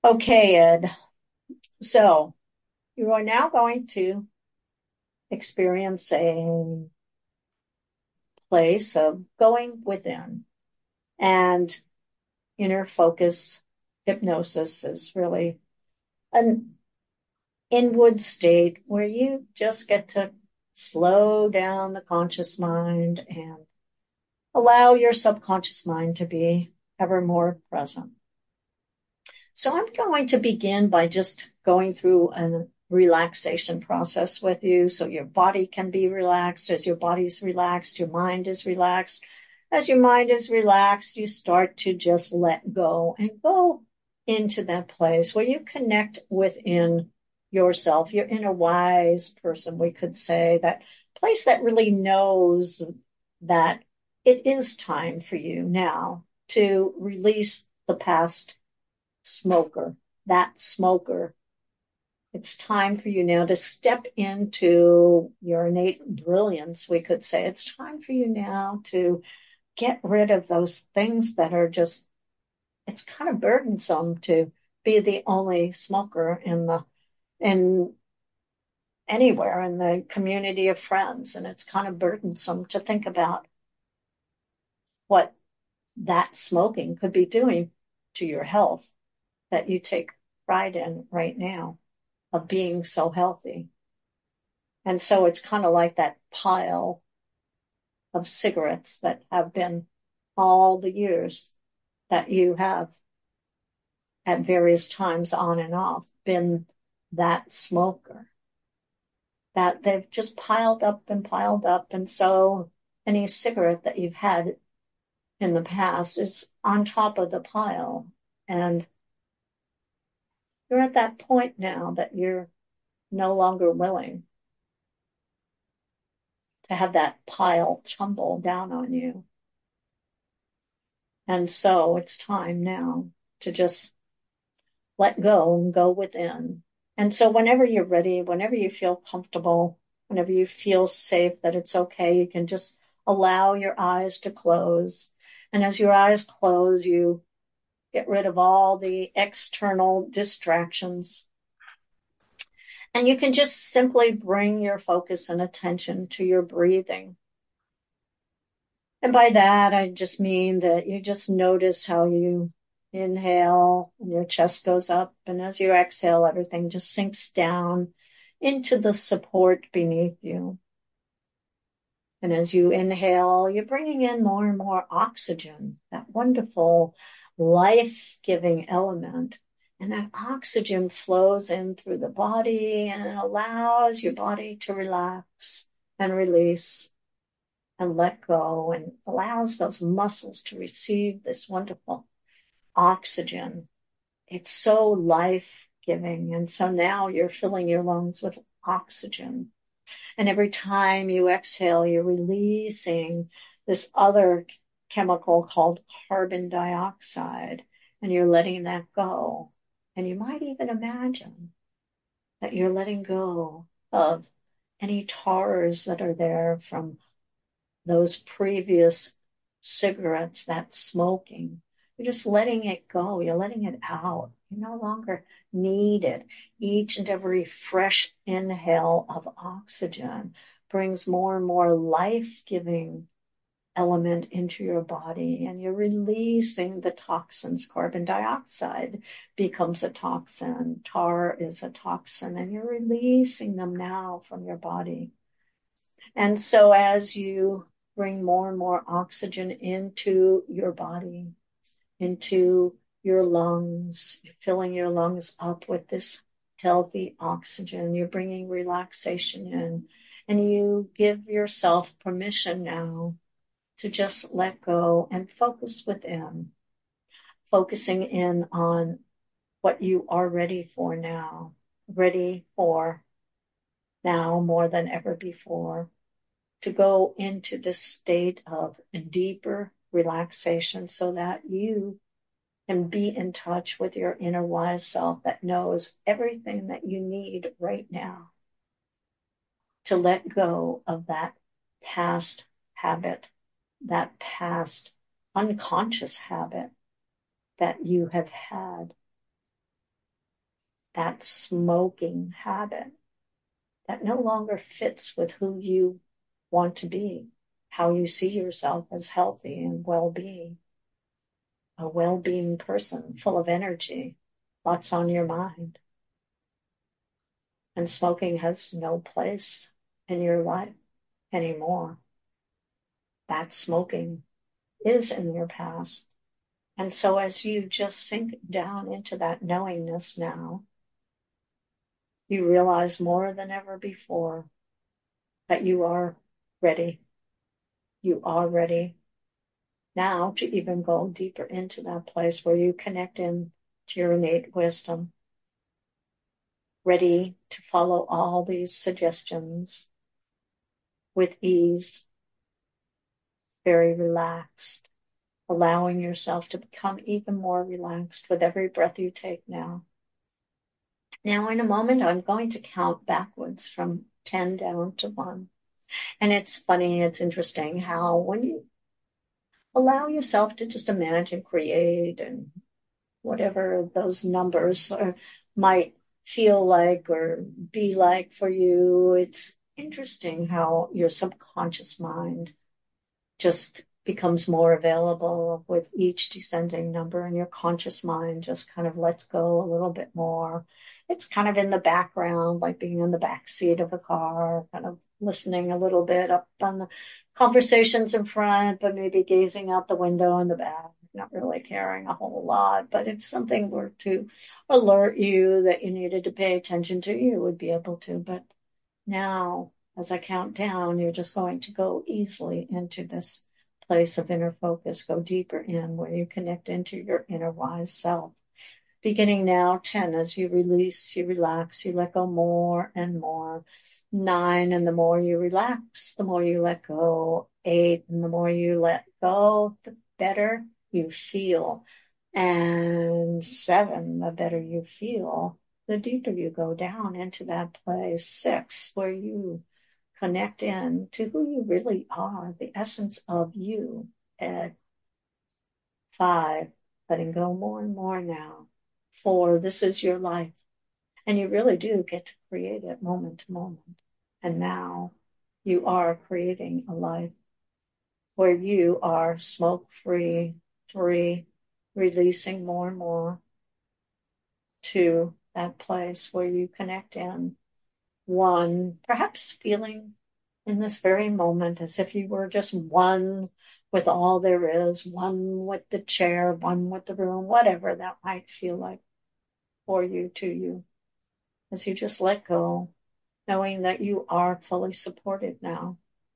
Okay, Ed. So you are now going to experience a place of going within, and inner focus hypnosis is really an inward state where you just get to slow down the conscious mind and allow your subconscious mind to be ever more present. So I'm going to begin by just going through a relaxation process with you so your body can be relaxed. As your body's relaxed, your mind is relaxed. As your mind is relaxed, you start to just let go and go into that place where you connect within yourself, your inner wise person, we could say, that place that really knows that it is time for you now to release the past smoker, that smoker. It's time for you now to step into your innate brilliance, we could say. It's time for you now to get rid of those things that are just, it's kind of burdensome to be the only smoker in anywhere in the community of friends. And it's kind of burdensome to think about what that smoking could be doing to your health that you take pride in right now, of being so healthy. And so it's kind of like that pile of cigarettes that have been all the years that you have at various times on and off been that smoker, that they've just piled up and piled up. And so any cigarette that you've had in the past is on top of the pile. And you're at that point now that you're no longer willing to have that pile tumble down on you. And so it's time now to just let go and go within. And so whenever you're ready, whenever you feel comfortable, whenever you feel safe that it's okay, you can just allow your eyes to close. And as your eyes close, you get rid of all the external distractions. And you can just simply bring your focus and attention to your breathing. And by that, I just mean that you just notice how you inhale and your chest goes up. And as you exhale, everything just sinks down into the support beneath you. And as you inhale, you're bringing in more and more oxygen, that wonderful life-giving element. And that oxygen flows in through the body and allows your body to relax and release and let go, and allows those muscles to receive this wonderful oxygen. It's so life giving. And so now you're filling your lungs with oxygen. And every time you exhale, you're releasing this other chemical called carbon dioxide, and you're letting that go. And you might even imagine that you're letting go of any tars that are there from those previous cigarettes, that smoking. You're just letting it go. You're letting it out. You no longer need it. Each and every fresh inhale of oxygen brings more and more life-giving element into your body, and you're releasing the toxins. Carbon dioxide becomes a toxin. Tar is a toxin, and you're releasing them now from your body. And so as you bring more and more oxygen into your body, into your lungs, you're filling your lungs up with this healthy oxygen. You're bringing relaxation in, and you give yourself permission now to just let go and focus within, focusing in on what you are ready for now, ready for now more than ever before, to go into this state of deeper relaxation so that you can be in touch with your inner wise self that knows everything that you need right now to let go of that past habit, that past unconscious habit that you have had. that smoking habit that no longer fits with who you want to be, how you see yourself as healthy and well-being, a well-being person full of energy, lots on your mind. And smoking has no place in your life anymore. That smoking is in your past. And so as you just sink down into that knowingness now, you realize more than ever before that you are ready. You are ready now to even go deeper into that place where you connect in to your innate wisdom, ready to follow all these suggestions with ease, very relaxed, allowing yourself to become even more relaxed with every breath you take now. Now, in a moment, I'm going to count backwards from 10 down to 1. And it's funny, it's interesting how when you allow yourself to just imagine, create, and whatever those numbers might feel like or be like for you, it's interesting how your subconscious mind just becomes more available with each descending number, and your conscious mind just kind of lets go a little bit more. It's kind of in the background, like being in the back seat of a car, kind of listening a little bit up on the conversations in front, but maybe gazing out the window in the back, not really caring a whole lot. But if something were to alert you that you needed to pay attention to, you would be able to. But now, as I count down, you're just going to go easily into this place of inner focus, go deeper in where you connect into your inner wise self. Beginning now, 10, as you release, you relax, you let go more and more. 9, and the more you relax, the more you let go. 8, and the more you let go, the better you feel. And 7, the better you feel, the deeper you go down into that place. 6, where you connect in to who you really are, the essence of you. At 5, letting go more and more now. 4, this is your life. And you really do get to create it moment to moment. And now you are creating a life where you are smoke free. 3, releasing more and more to that place where you connect in. 1, perhaps feeling in this very moment as if you were just one with all there is, one with the chair, one with the room, whatever that might feel like for you, to you, as you just let go, knowing that you are fully supported now.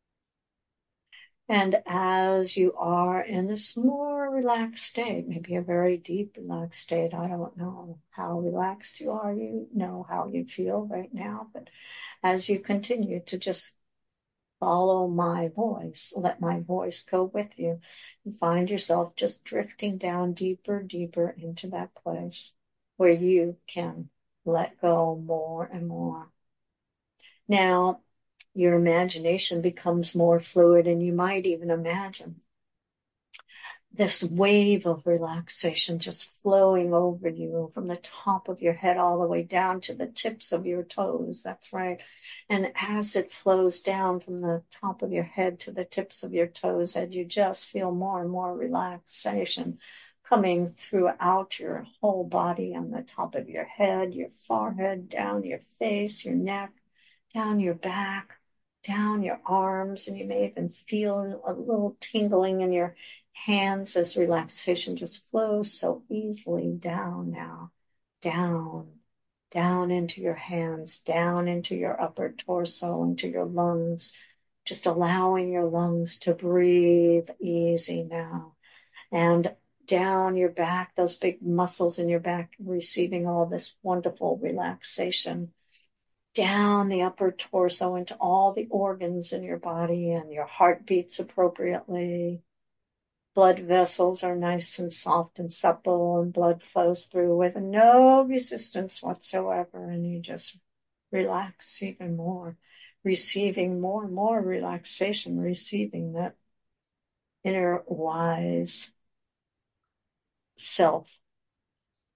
And as you are in this more relaxed state, maybe a very deep relaxed state, I don't know how relaxed you are, you know how you feel right now, but as you continue to just follow my voice, let my voice go with you, and find yourself just drifting down deeper, deeper into that place where you can let go more and more. Now, your imagination becomes more fluid, and you might even imagine this wave of relaxation just flowing over you from the top of your head all the way down to the tips of your toes. That's right. And as it flows down from the top of your head to the tips of your toes, and you just feel more and more relaxation coming throughout your whole body, on the top of your head, your forehead, down your face, your neck, down your back, down your arms, and you may even feel a little tingling in your hands as relaxation just flows so easily down now, down, down into your hands, down into your upper torso, into your lungs, just allowing your lungs to breathe easy now. And down your back, those big muscles in your back, receiving all this wonderful relaxation. Down the upper torso into all the organs in your body, and your heart beats appropriately. Blood vessels are nice and soft and supple, and blood flows through with no resistance whatsoever. And you just relax even more, receiving more and more relaxation, receiving that inner wise self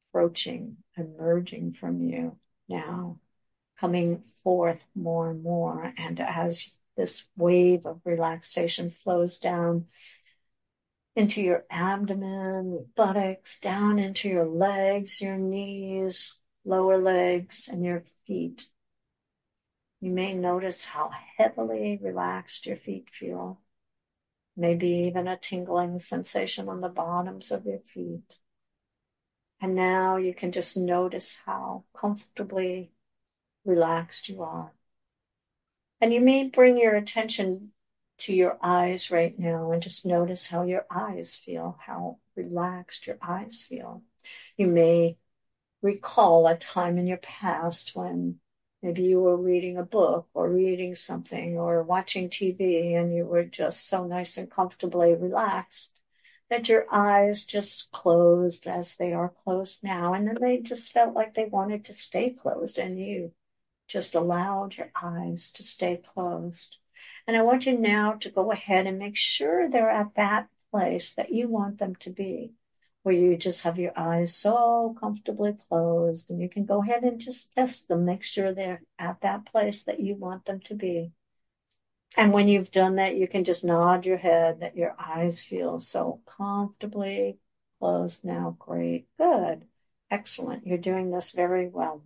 approaching, emerging from you now, coming forth more and more. And as this wave of relaxation flows down into your abdomen, your buttocks, down into your legs, your knees, lower legs, and your feet, you may notice how heavily relaxed your feet feel. Maybe even a tingling sensation on the bottoms of your feet. And now you can just notice how comfortably relaxed you are. And you may bring your attention to your eyes right now and just notice how your eyes feel, how relaxed your eyes feel. You may recall a time in your past when maybe you were reading a book or reading something or watching TV and you were just so nice and comfortably relaxed that your eyes just closed as they are closed now. And then they just felt like they wanted to stay closed and you just allowed your eyes to stay closed. And I want you now to go ahead and make sure they're at that place that you want them to be, where you just have your eyes so comfortably closed, and you can go ahead and just test them, make sure they're at that place that you want them to be. And when you've done that, you can just nod your head that your eyes feel so comfortably closed now. Great. Good. Excellent. You're doing this very well.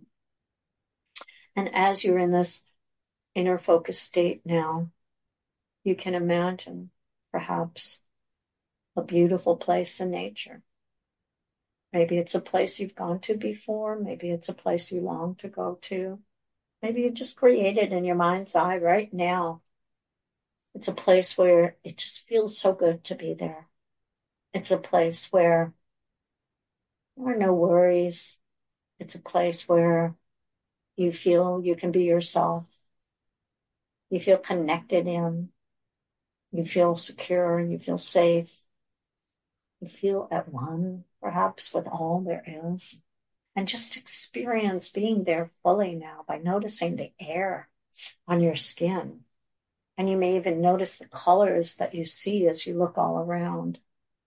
And as you're in this inner focus state now, you can imagine perhaps a beautiful place in nature. Maybe it's a place you've gone to before. Maybe it's a place you long to go to. Maybe you just created in your mind's eye right now. It's a place where it just feels so good to be there. It's a place where there are no worries. It's a place where you feel you can be yourself. You feel connected in. You feel secure. You feel safe. You feel at one, perhaps, with all there is. And just experience being there fully now by noticing the air on your skin. And you may even notice the colors that you see as you look all around.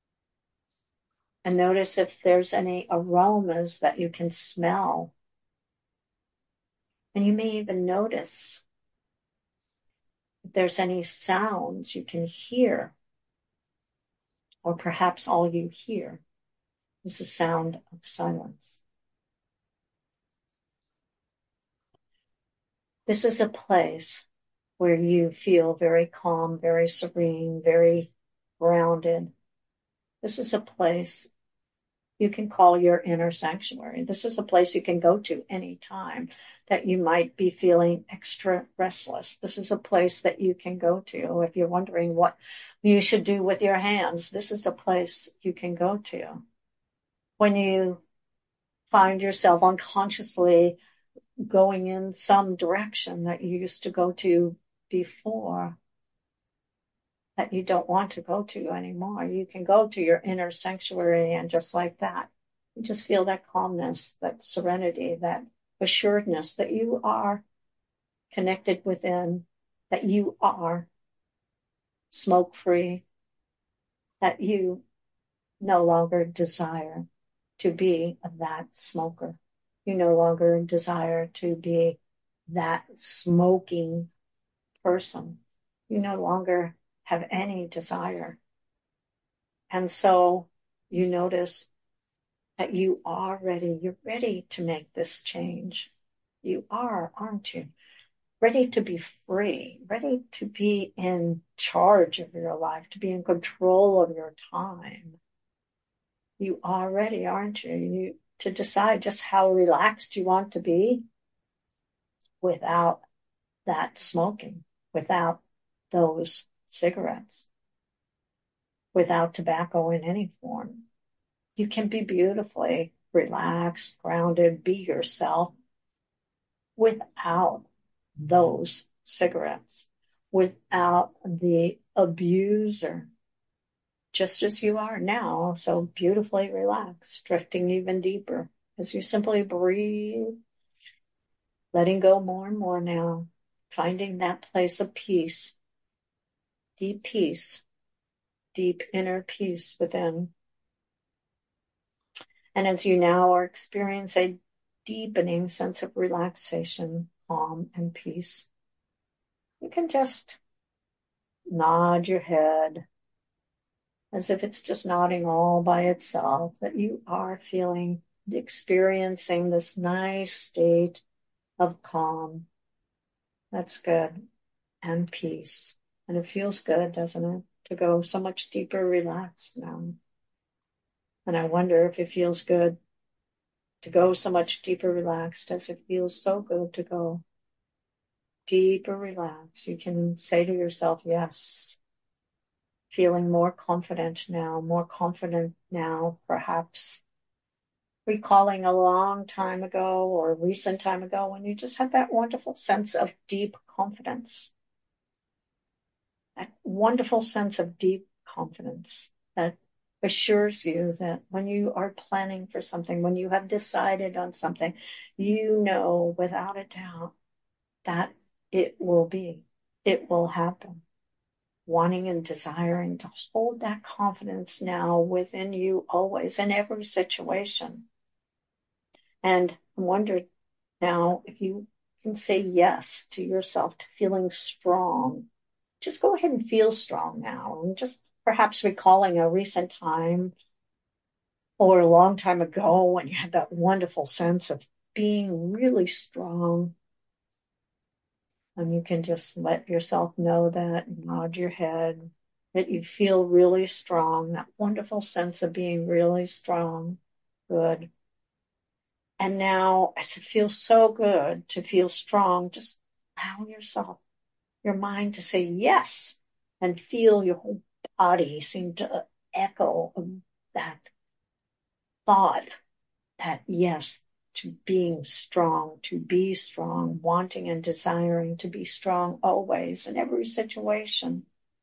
And notice if there's any aromas that you can smell. And you may even notice if there's any sounds you can hear. Or perhaps all you hear is the sound of silence. This is a place where you feel very calm, very serene, very grounded. This is a place you can call your inner sanctuary. This is a place you can go to anytime that you might be feeling extra restless. This is a place that you can go to if you're wondering what you should do with your hands. This is a place you can go to. When you find yourself unconsciously going in some direction that you used to go to before, that you don't want to go to anymore, you can go to your inner sanctuary, and just like that, you just feel that calmness, that serenity, that assuredness that you are connected within, that you are smoke-free, that you no longer desire to be that smoker. You no longer desire to be that smoking person. You no longer have any desire. And so you notice that you are ready. You're ready to make this change. You are, aren't you? Ready to be free, ready to be in charge of your life, to be in control of your time. You are ready, aren't you? To decide just how relaxed you want to be without that smoking, without those cigarettes, without tobacco in any form. You can be beautifully relaxed, grounded, be yourself without those cigarettes, without the abuser, just as you are now, so beautifully relaxed, drifting even deeper as you simply breathe, letting go more and more now, finding that place of peace, deep inner peace within. And as you now are experiencing a deepening sense of relaxation, calm, and peace, you can just nod your head as if it's just nodding all by itself, that you are feeling, experiencing this nice state of calm. That's good. And peace. And it feels good, doesn't it? To go so much deeper relaxed now. And I wonder if it feels good to go so much deeper relaxed as it feels so good to go deeper relaxed. You can say to yourself, yes, feeling more confident now, perhaps recalling a long time ago or a recent time ago when you just had that wonderful sense of deep confidence. That wonderful sense of deep confidence that assures you that when you are planning for something, when you have decided on something, you know without a doubt that it will happen. Wanting and desiring to hold that confidence now within you always in every situation. And I wonder now if you can say yes to yourself, to feeling strong. Just go ahead and feel strong now, and just perhaps recalling a recent time or a long time ago when you had that wonderful sense of being really strong. And you can just let yourself know that, nod your head, that you feel really strong, that wonderful sense of being really strong. Good. And now, as it feels so good to feel strong, just allow yourself, your mind to say yes, and feel your whole body seem to echo that thought, that yes, to being strong, to be strong, wanting and desiring to be strong always in every situation.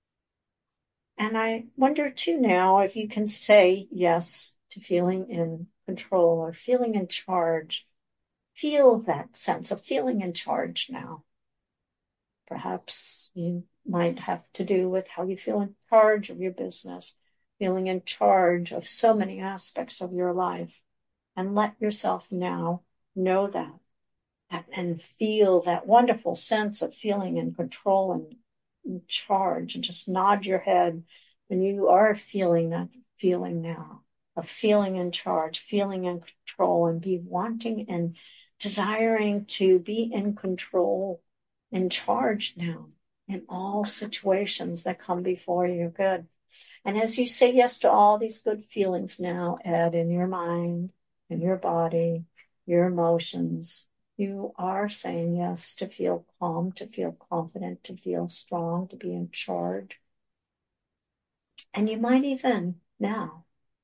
And I wonder too now if you can say yes to feeling in control or feeling in charge. Feel that sense of feeling in charge now. Perhaps you might have to do with how you feel in charge of your business, feeling in charge of so many aspects of your life. And let yourself now know that and feel that wonderful sense of feeling in control and in charge, and just nod your head when you are feeling that feeling now of feeling in charge, feeling in control, and be wanting and desiring to be in control, in charge now in all situations that come before you. Good. And as you say yes to all these good feelings now, Ed, in your mind, in your body, your emotions, you are saying yes to feel calm, to feel confident, to feel strong, to be in charge. And you might even now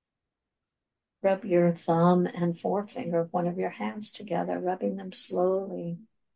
rub your thumb and forefinger of one of your hands together, rubbing them slowly,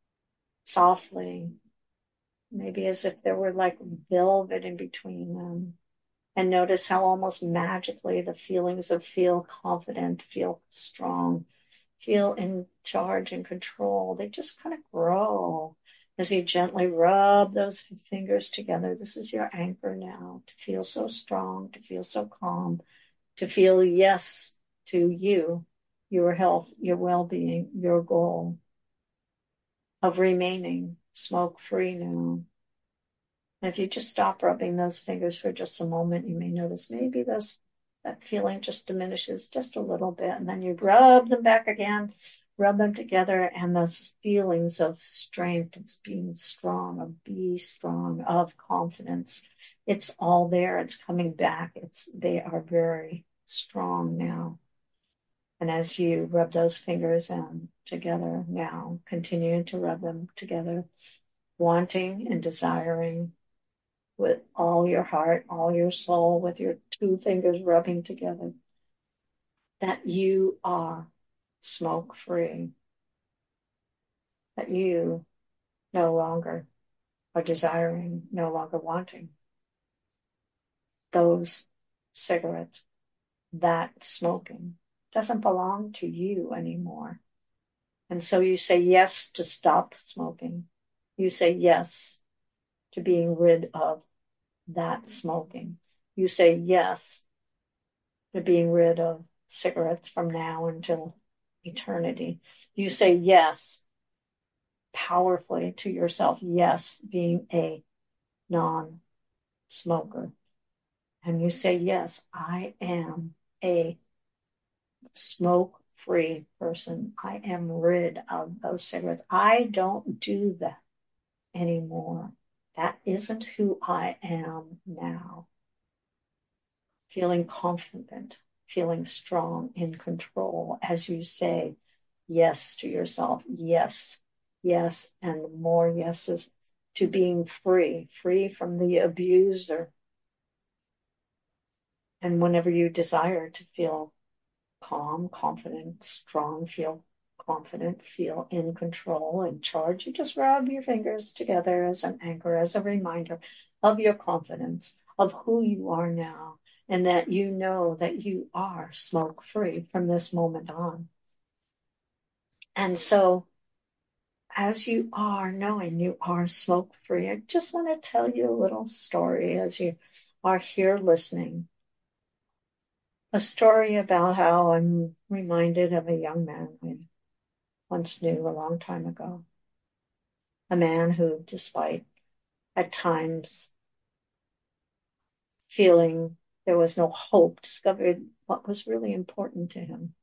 softly, maybe as if there were like velvet in between them. And notice how almost magically the feelings of feel confident, feel strong, feel in charge and control, they just kind of grow as you gently rub those fingers together. This is your anchor now to feel so strong, to feel so calm, to feel yes to you, your health, your well-being, your goal of remaining smoke-free now. And if you just stop rubbing those fingers for just a moment, you may notice maybe that feeling just diminishes just a little bit. And then you rub them back again, rub them together, and those feelings of strength, of being strong, of be strong, of confidence, it's all there. It's coming back. They are very strong now. And as you rub those fingers in together now, continuing to rub them together, wanting and desiring with all your heart, all your soul, with your two fingers rubbing together, that you are smoke free, that you no longer are desiring, no longer wanting those cigarettes. That smoking doesn't belong to you anymore. And so you say yes to stop smoking. You say yes to being rid of that smoking. You say yes to being rid of cigarettes from now until eternity. You say yes powerfully to yourself. Yes, being a non-smoker. And you say, yes, I am a smoke-free person. I am rid of those cigarettes. I don't do that anymore. That isn't who I am now. Feeling confident, feeling strong, in control as you say yes to yourself. Yes, yes, and more yeses to being free, free from the abuser. And whenever you desire to feel calm, confident, strong, feel confident, feel in control, in charge, you just rub your fingers together as an anchor, as a reminder of your confidence, of who you are now, and that you know that you are smoke free from this moment on. And so, as you are knowing you are smoke free, I just want to tell you a little story as you are here listening. A story about how I'm reminded of a young man I once knew a long time ago. A man who, despite at times feeling there was no hope, discovered what was really important to him.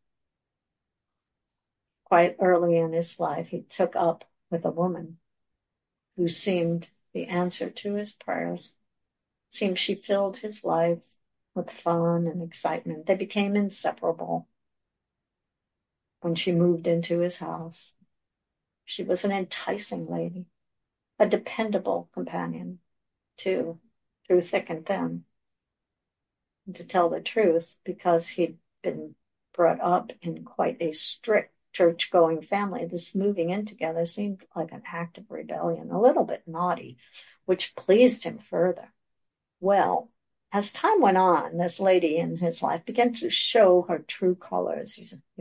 Quite early in his life, he took up with a woman who seemed the answer to his prayers. It seemed she filled his life with fun and excitement. They became inseparable. When she moved into his house, she was an enticing lady, a dependable companion, too, through thick and thin. And to tell the truth, because he'd been brought up in quite a strict church-going family, this moving in together seemed like an act of rebellion, a little bit naughty, which pleased him further. Well, as time went on, this lady in his life began to show her true colors.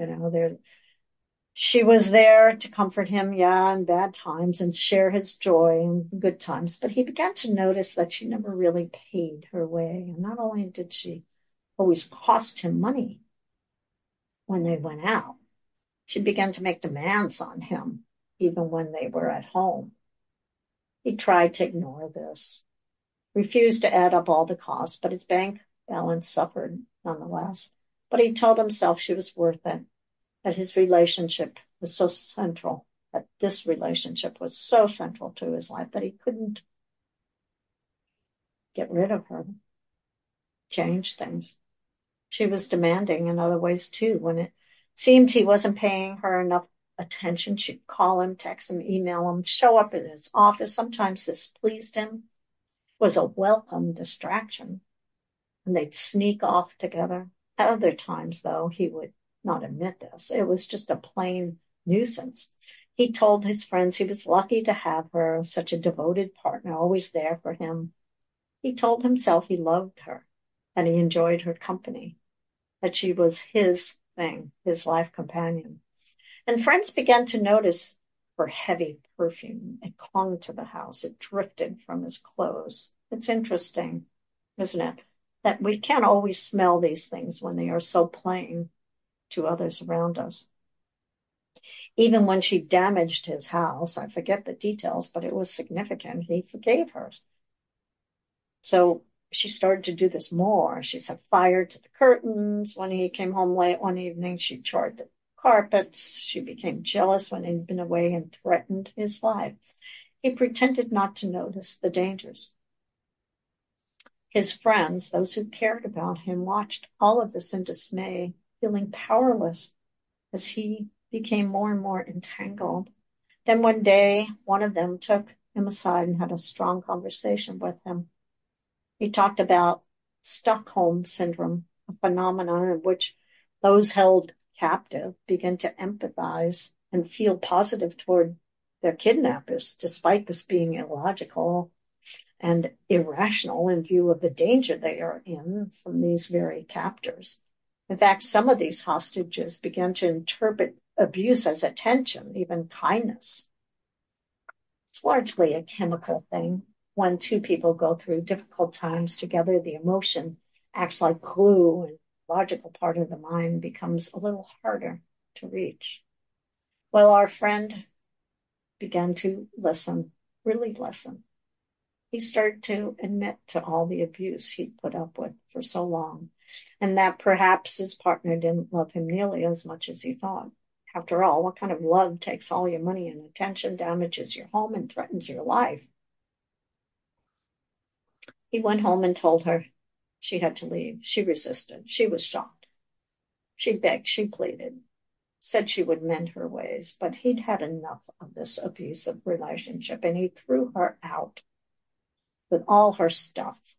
She was there to comfort him, yeah, in bad times and share his joy in good times. But he began to notice that she never really paid her way. And not only did she always cost him money when they went out, she began to make demands on him, even when they were at home. He tried to ignore this, refused to add up all the costs, but his bank balance suffered nonetheless. But he told himself she was worth it, that his relationship was so central, that this relationship was so central to his life that he couldn't get rid of her, change things. She was demanding in other ways too. When it seemed he wasn't paying her enough attention, she'd call him, text him, email him, show up at his office. Sometimes this pleased him, was a welcome distraction, and they'd sneak off together. At other times, though, he would not admit this. It was just a plain nuisance. He told his friends he was lucky to have her, such a devoted partner, always there for him. He told himself he loved her, that he enjoyed her company, that she was his thing, his life companion. And friends began to notice her heavy perfume. It clung to the house. It drifted from his clothes. It's interesting, isn't it, that we can't always smell these things when they are so plain to others around us. Even when she damaged his house, I forget the details, but it was significant. He forgave her. So she started to do this more. She set fire to the curtains. When he came home late one evening, she charred the carpets. She became jealous when he'd been away and threatened his life. He pretended not to notice the dangers. His friends, those who cared about him, watched all of this in dismay, feeling powerless as he became more and more entangled. Then one day, one of them took him aside and had a strong conversation with him. He talked about Stockholm syndrome, a phenomenon in which those held captive begin to empathize and feel positive toward their kidnappers, despite this being illogical and irrational in view of the danger they are in from these very captors. In fact, some of these hostages began to interpret abuse as attention, even kindness. It's largely a chemical thing. When two people go through difficult times together, the emotion acts like glue and logical part of the mind becomes a little harder to reach. Well, our friend began to listen, really listen. He started to admit to all the abuse he'd put up with for so long, and that perhaps his partner didn't love him nearly as much as he thought. After all, what kind of love takes all your money and attention, damages your home, and threatens your life? He went home and told her she had to leave. She resisted. She was shocked. She begged, she pleaded, said she would mend her ways, but he'd had enough of this abusive relationship, and he threw her out with all her stuff.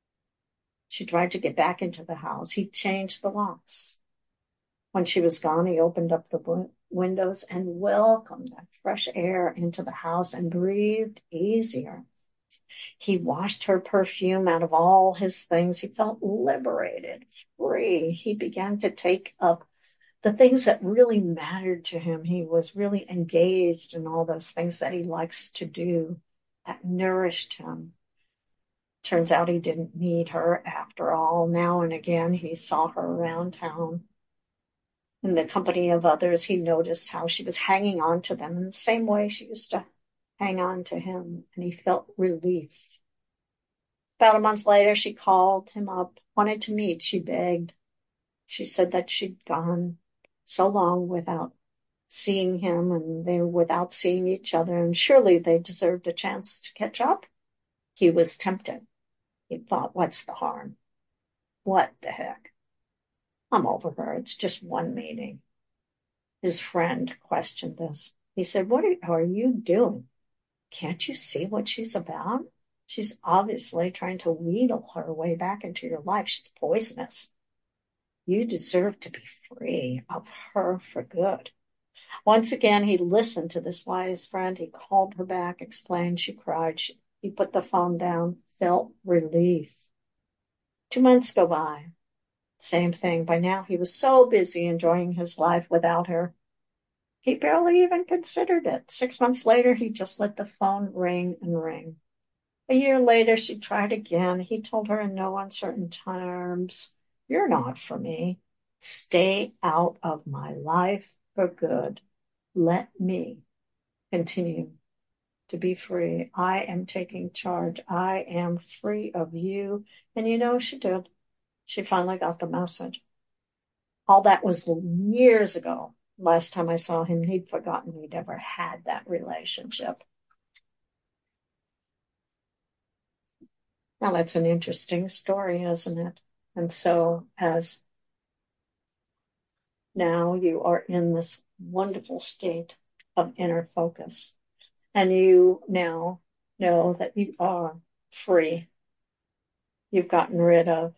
She tried to get back into the house. He changed the locks. When she was gone, he opened up the windows and welcomed that fresh air into the house and breathed easier. He washed her perfume out of all his things. He felt liberated, free. He began to take up the things that really mattered to him. He was really engaged in all those things that he likes to do that nourished him. Turns out he didn't need her after all. Now and again, he saw her around town. In the company of others, he noticed how she was hanging on to them in the same way she used to hang on to him, and he felt relief. About a month later, she called him up, wanted to meet. She begged. She said that she'd gone so long without seeing him, and they were without seeing each other, and surely they deserved a chance to catch up. He was tempted. He thought, what's the harm? What the heck? I'm over her. It's just one meeting. His friend questioned this. He said, what are you doing? Can't you see what she's about? She's obviously trying to wheedle her way back into your life. She's poisonous. You deserve to be free of her for good. Once again, he listened to this wise friend. He called her back, explained. She cried. He put the phone down, felt relief. 2 months go by. Same thing. By now, he was so busy enjoying his life without her. He barely even considered it. 6 months later, he just let the phone ring and ring. A year later, she tried again. He told her in no uncertain terms, you're not for me. Stay out of my life for good. Let me continue to be free. I am taking charge. I am free of you. And you know, she did. She finally got the message. All that was years ago. Last time I saw him, he'd forgotten he'd ever had that relationship. Now, that's an interesting story, isn't it? And so, as now you are in this wonderful state of inner focus, and you now know that you are free. You've gotten rid of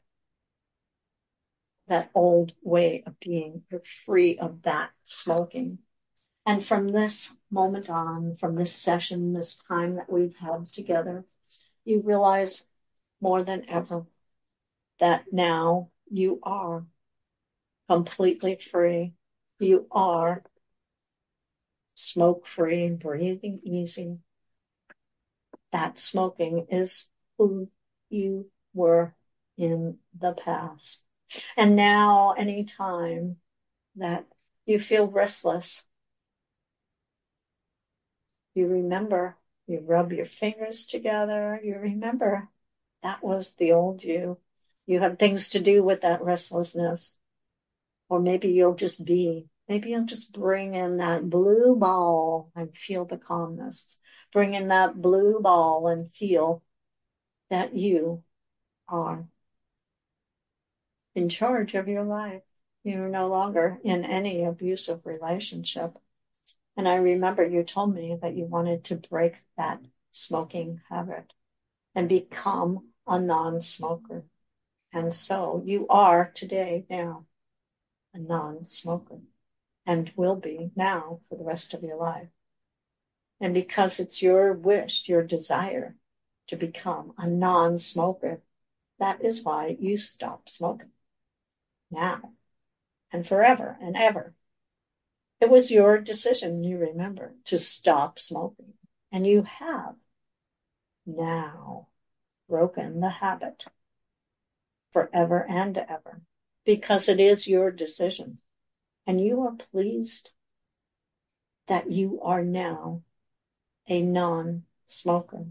that old way of being. You're free of that smoking. And from this moment on, from this session, this time that we've had together, you realize more than ever that now you are completely free. You are smoke free, breathing easy. That smoking is who you were in the past. And now, anytime that you feel restless, you remember, you rub your fingers together, you remember that was the old you. You have things to do with that restlessness. Or maybe you'll just be. Maybe you'll just bring in that blue ball and feel the calmness. Bring in that blue ball and feel that you are in charge of your life. You're no longer in any abusive relationship. And I remember you told me that you wanted to break that smoking habit and become a non-smoker. And so you are today now a non-smoker and will be now for the rest of your life. And because it's your wish, your desire to become a non-smoker, that is why you stop smoking now and forever and ever. It was your decision, you remember, to stop smoking. And you have now broken the habit forever and ever. because it is your decision. And you are pleased that you are now a non-smoker.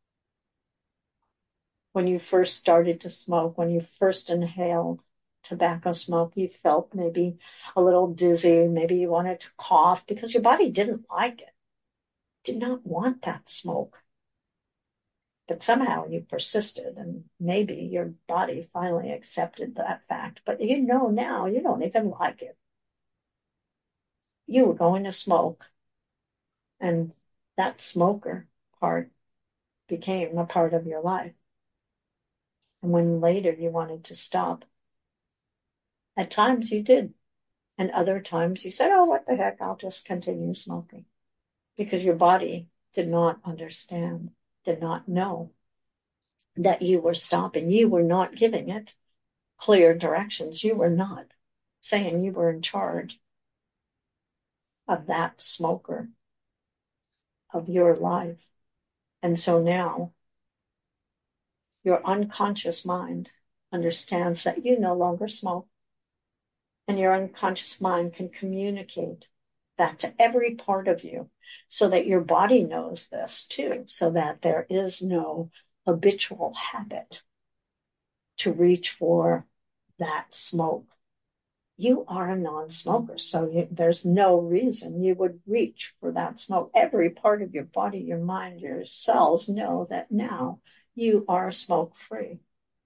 When you first started to smoke, when you first inhaled tobacco smoke, you felt maybe a little dizzy, maybe you wanted to cough because your body didn't like it, did not want that smoke. But somehow you persisted, and maybe your body finally accepted that fact. But you know now you don't even like it. You were going to smoke, and that smoker part became a part of your life. And when later you wanted to stop, at times you did. And other times you said, oh, what the heck, I'll just continue smoking. Because your body did not understand, did not know that you were stopping. You were not giving it clear directions. You were not saying you were in charge of that smoker of your life. And so now your unconscious mind understands that you no longer smoke. And your unconscious mind can communicate that to every part of you so that your body knows this too, so that there is no habitual habit to reach for that smoke. You are a non-smoker, so there's no reason you would reach for that smoke. Every part of your body, your mind, your cells know that now you are smoke-free.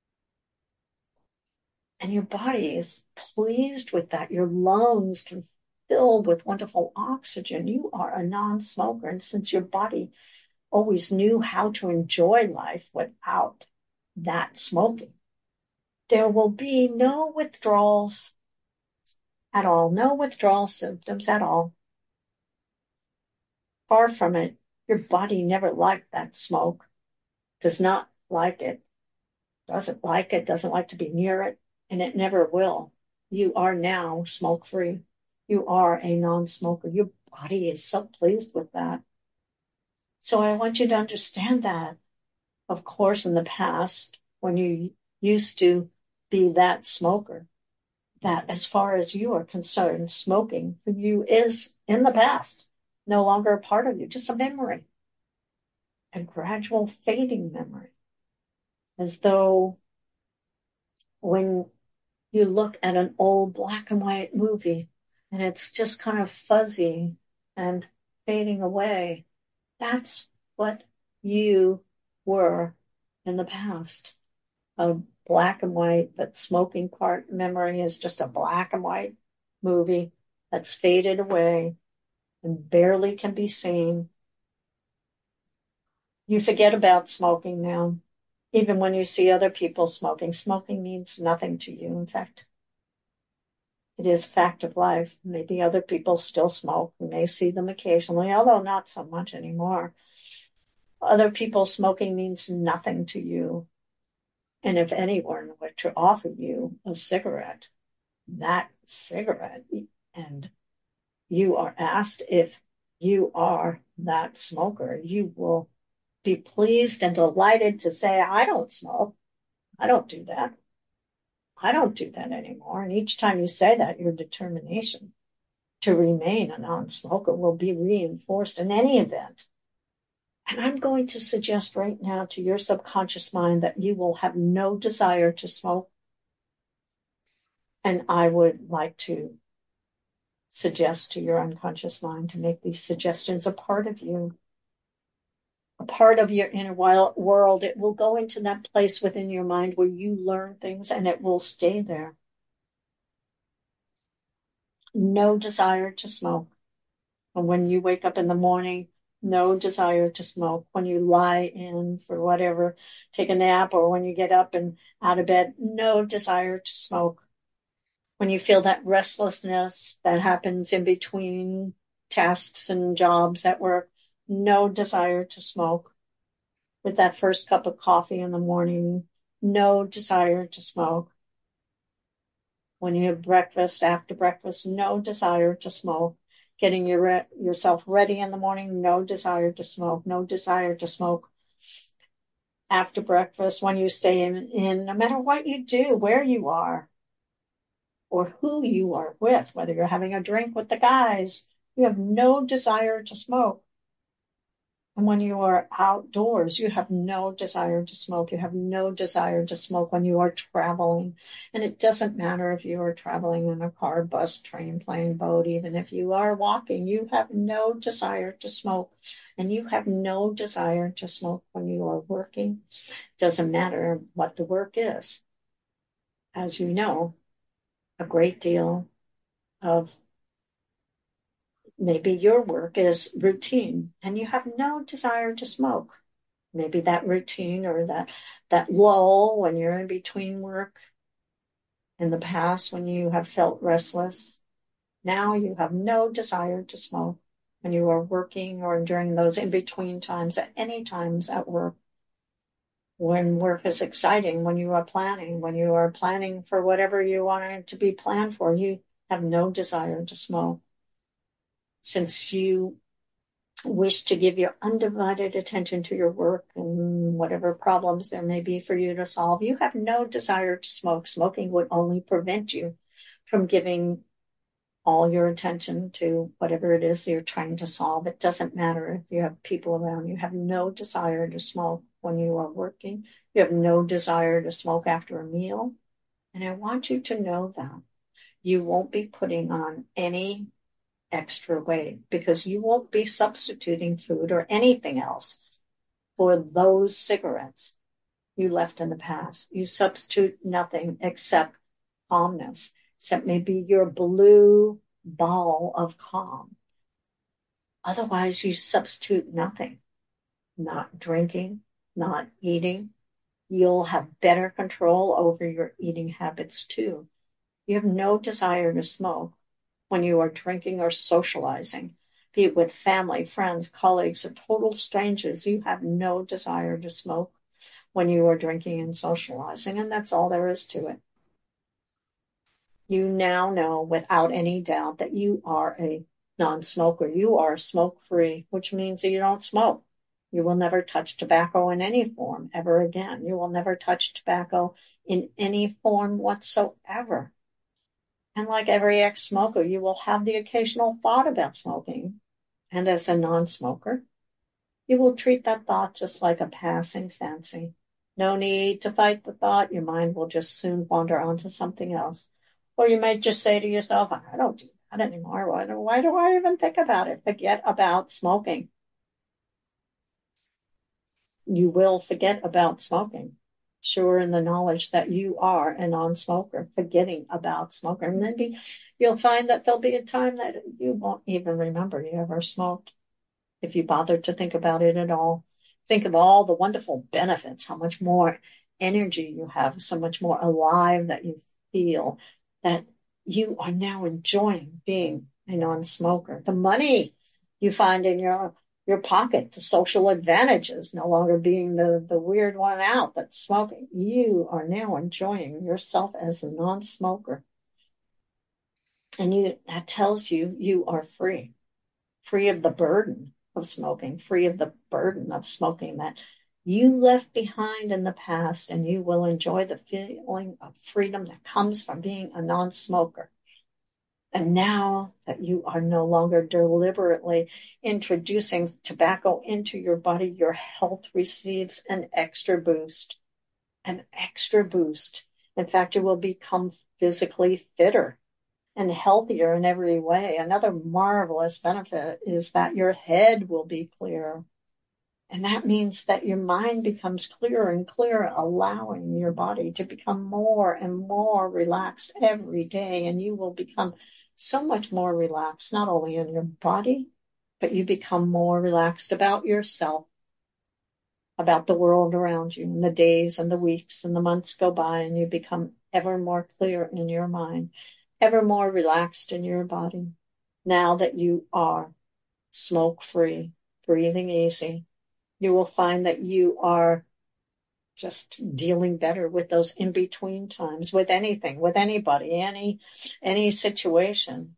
And your body is pleased with that. Your lungs can fill with wonderful oxygen. You are a non-smoker. And since your body always knew how to enjoy life without that smoking, there will be no withdrawals at all, no withdrawal symptoms at all. Far from it. Your body never liked that smoke, does not like it, doesn't like it, doesn't like to be near it, and it never will. You are now smoke-free. You are a non-smoker. Your body is so pleased with that. So I want you to understand that. Of course, in the past, when you used to be that smoker, that as far as you are concerned, smoking for you is in the past, no longer a part of you, just a memory, a gradual fading memory, as though when you look at an old black and white movie and it's just kind of fuzzy and fading away. That's what you were in the past. A black and white, but smoking part memory is just a black and white movie that's faded away and barely can be seen. You forget about smoking now. Even when you see other people smoking, smoking means nothing to you. In fact, it is a fact of life. Maybe other people still smoke. You may see them occasionally, although not so much anymore. Other people smoking means nothing to you. And if anyone were to offer you a cigarette, that cigarette, and you are asked if you are that smoker, you will be pleased and delighted to say, I don't smoke. I don't do that. I don't do that anymore. And each time you say that, your determination to remain a non-smoker will be reinforced in any event. And I'm going to suggest right now to your subconscious mind that you will have no desire to smoke. And I would like to suggest to your unconscious mind to make these suggestions a part of you, a part of your inner world. It will go into that place within your mind where you learn things and it will stay there. No desire to smoke. And when you wake up in the morning, no desire to smoke. When you lie in for whatever, take a nap, or when you get up and out of bed, no desire to smoke. When you feel that restlessness that happens in between tasks and jobs at work, no desire to smoke. With that first cup of coffee in the morning, no desire to smoke. When you have breakfast, after breakfast, no desire to smoke. Getting yourself ready in the morning, no desire to smoke, no desire to smoke. After breakfast, when you stay in, no matter what you do, where you are, or who you are with, whether you're having a drink with the guys. You have no desire to smoke. And when you are outdoors, you have no desire to smoke. You have no desire to smoke when you are traveling. And it doesn't matter if you are traveling in a car, bus, train, plane, boat, even if you are walking, you have no desire to smoke. And you have no desire to smoke when you are working. It doesn't matter what the work is. As you know, a great deal of maybe your work is routine and you have no desire to smoke. Maybe that routine or that lull when you're in between work in the past when you have felt restless. Now you have no desire to smoke when you are working or during those in between times, at any times at work. When work is exciting, when you are planning for whatever you want it to be planned for, you have no desire to smoke. Since you wish to give your undivided attention to your work and whatever problems there may be for you to solve, you have no desire to smoke. Smoking would only prevent you from giving all your attention to whatever it is that you're trying to solve. It doesn't matter if you have people around. You have no desire to smoke when you are working. You have no desire to smoke after a meal. And I want you to know that you won't be putting on any extra weight because you won't be substituting food or anything else for those cigarettes you left in the past. You substitute nothing except calmness, except maybe your blue ball of calm. Otherwise, you substitute nothing, not drinking, not eating. You'll have better control over your eating habits too. You have no desire to smoke when you are drinking or socializing, be it with family, friends, colleagues, or total strangers. You have no desire to smoke when you are drinking and socializing, and that's all there is to it. You now know without any doubt that you are a non-smoker. You are smoke-free, which means that you don't smoke. You will never touch tobacco in any form ever again. You will never touch tobacco in any form whatsoever. And like every ex-smoker, you will have the occasional thought about smoking. And as a non-smoker, you will treat that thought just like a passing fancy. No need to fight the thought. Your mind will just soon wander onto something else. Or you might just say to yourself, I don't do that anymore. Why do I even think about it? Forget about smoking. You will forget about smoking. Sure, in the knowledge that you are a non-smoker, forgetting about smoking. And maybe you'll find that there'll be a time that you won't even remember you ever smoked if you bother to think about it at all. Think of all the wonderful benefits, how much more energy you have, so much more alive that you feel, that you are now enjoying being a non-smoker. The money you find in your pocket, the social advantages, no longer being the weird one out that's smoking. You are now enjoying yourself as a non-smoker. And that tells you you are free of the burden of smoking, free of the burden of smoking that you left behind in the past, and you will enjoy the feeling of freedom that comes from being a non-smoker. And now that you are no longer deliberately introducing tobacco into your body, your health receives an extra boost, an extra boost. In fact, you will become physically fitter and healthier in every way. Another marvelous benefit is that your head will be clearer. And that means that your mind becomes clearer and clearer, allowing your body to become more and more relaxed every day. And you will become so much more relaxed, not only in your body, but you become more relaxed about yourself, about the world around you. And the days and the weeks and the months go by, and you become ever more clear in your mind, ever more relaxed in your body. Now that you are smoke-free, breathing easy, you will find that you are just dealing better with those in-between times, with anything, with anybody, any situation.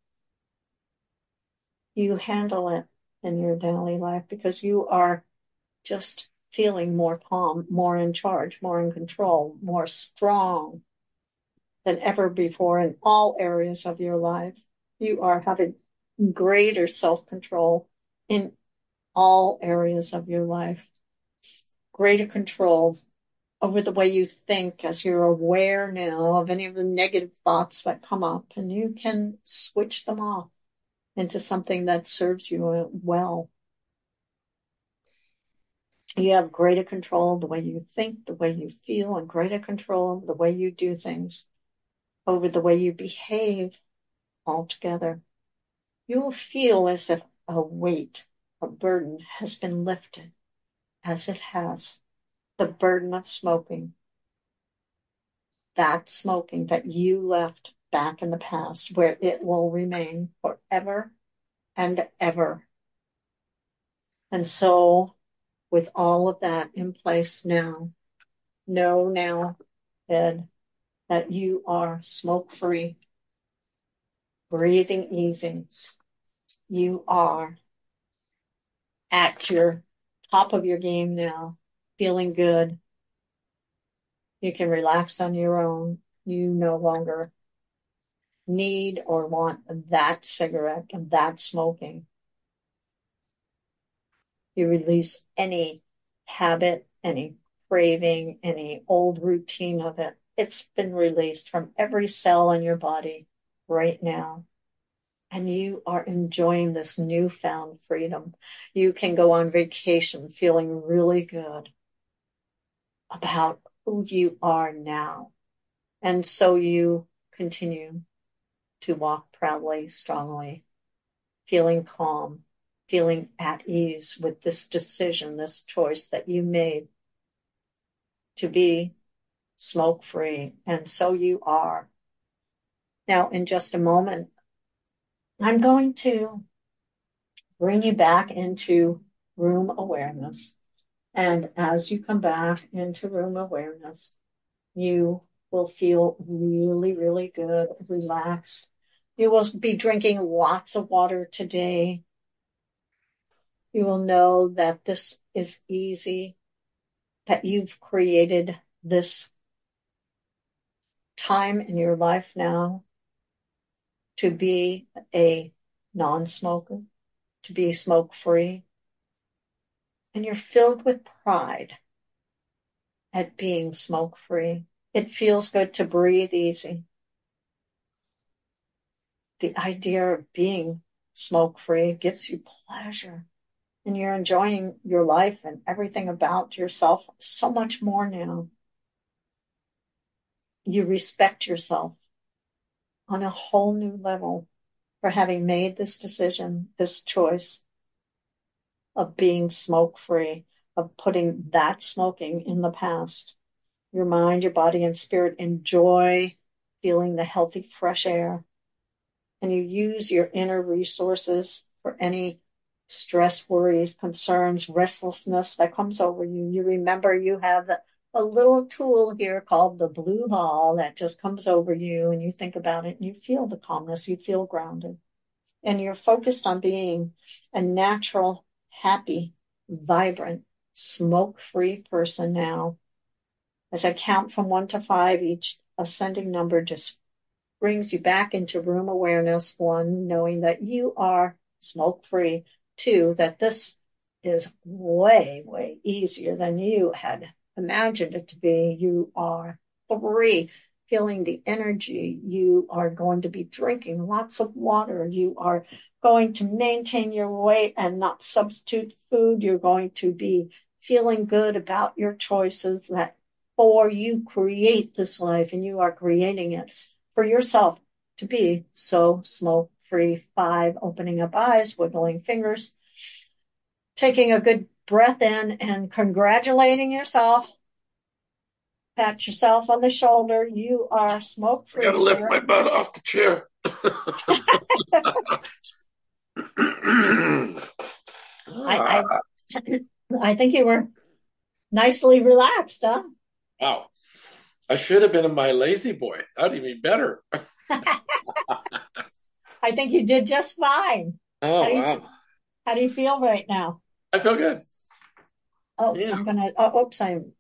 You handle it in your daily life because you are just feeling more calm, more in charge, more in control, more strong. than ever before in all areas of your life. You are having greater self-control in all areas of your life, greater control over the way you think as you're aware now of any of the negative thoughts that come up, and you can switch them off into something that serves you well. You have greater control of the way you think, the way you feel, and greater control of the way you do things, over the way you behave altogether. You will feel as if a weight, a burden has been lifted, as it has, the burden of smoking. That smoking that you left back in the past, where it will remain forever and ever. And so, with all of that in place now, know now, Ed, that you are smoke-free, breathing easy. You are at your top of your game now, feeling good. You can relax on your own. You no longer need or want that cigarette and that smoking. You release any habit, any craving, any old routine of it. It's been released from every cell in your body right now. And you are enjoying this newfound freedom. You can go on vacation feeling really good about who you are now. And so you continue to walk proudly, strongly, feeling calm, feeling at ease with this decision, this choice that you made to be smoke-free. And so you are. Now, in just a moment, I'm going to bring you back into room awareness. And as you come back into room awareness, you will feel really, really good, relaxed. You will be drinking lots of water today. You will know that this is easy, that you've created this time in your life now to be a non-smoker, to be smoke-free. And you're filled with pride at being smoke-free. It feels good to breathe easy. The idea of being smoke-free gives you pleasure. And you're enjoying your life and everything about yourself so much more now. You respect yourself on a whole new level for having made this decision, this choice of being smoke-free, of putting that smoking in the past. Your mind, your body, and spirit enjoy feeling the healthy, fresh air. And you use your inner resources for any stress, worries, concerns, restlessness that comes over you. You remember you have a little tool here called the blue ball that just comes over you, and you think about it and you feel the calmness, you feel grounded. And you're focused on being a natural, happy, vibrant, smoke-free person now. As I count from 1 to 5, each ascending number just brings you back into room awareness. 1, knowing that you are smoke-free. 2, that this is way, way easier than you had imagined it to be. You are. 3, feeling the energy. You are going to be drinking lots of water. You are going to maintain your weight and not substitute food. You're going to be feeling good about your choices, that for you create this life and you are creating it for yourself to be so smoke-free. 5, opening up eyes, wiggling fingers, taking a good breath in and congratulating yourself. Pat yourself on the shoulder. You are I smoke-free, gotta lift sir. my butt off the chair. I, I think you were nicely relaxed, huh? Wow. I should have been in my lazy boy. That'd be better. I think you did just fine. How Oh, do you wow. how do you feel right now? I feel good. Oh, Yeah. I'm gonna. Oh, oops, I'm